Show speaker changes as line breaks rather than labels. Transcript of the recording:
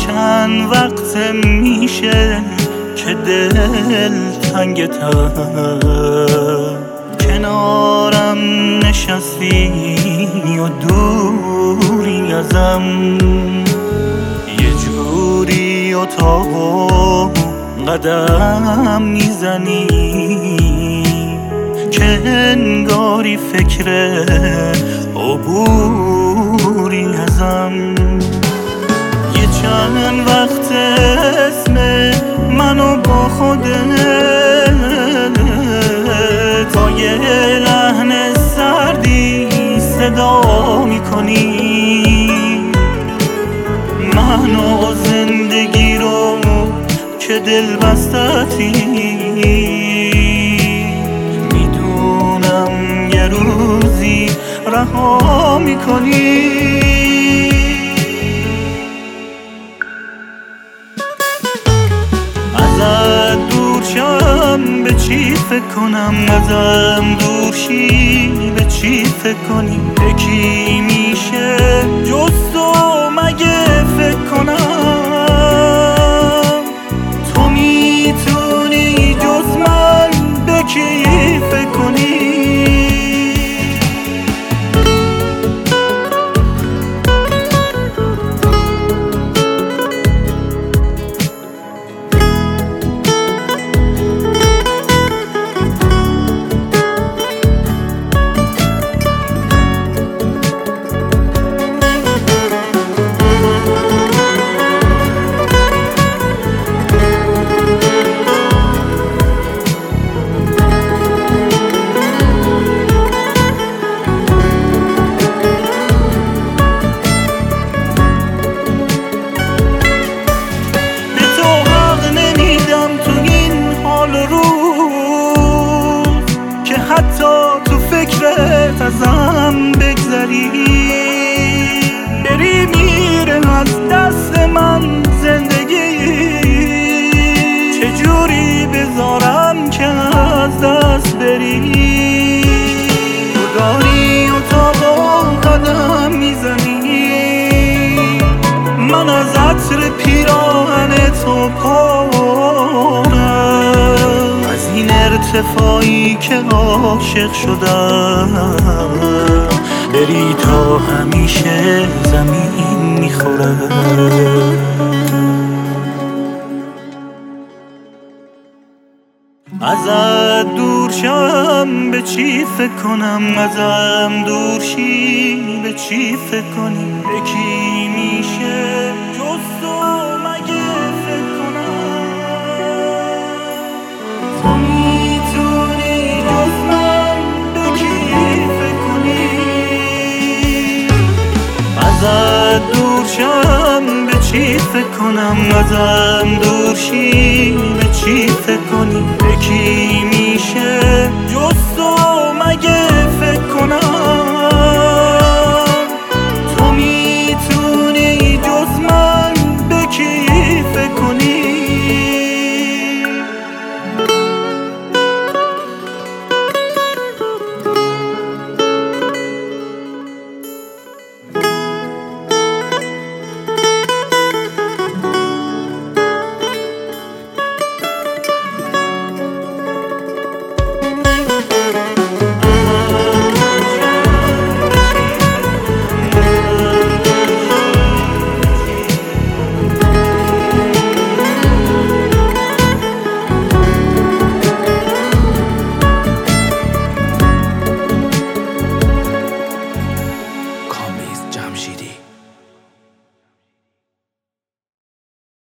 چند وقت میشه که دل تنگتم کنارم نشستی و دوری ازم یه جوری اتاقو قدم میزنی که انگاری فکر عبوری ازم یه چند وقت اسم منو با خودت تا یه لحن سردی صدا میکنی منو زندگی رو که دل بستتی میدونم یه روزی رها میکنی ازت دور شم به چی فکر کنم ازم دور شی به چی فکر کنی به کی میشه جز تو مگه فکر کنم تو میتونی جز من به کی فکر کنی حتی تو فکرت ازم بگذری بری میره از دست من زندگی چجوری بذارم که از دست بری تو داری اتاقو قدم میزنی من از عطر پیراهن تو پارم از این ارتفاعی که عاشق شدم بری تا همیشه زمین میخوره ازت دور شم به چی فکر کنم ازم دور شی به چی فکر کنی به کی میشه جز تو مگه فکر کنم تو میتونی جز من به کی فکر کنی ازت دور شم به چی فکر کنم ازم دور شی به چی فکر کنی به کی میشه جز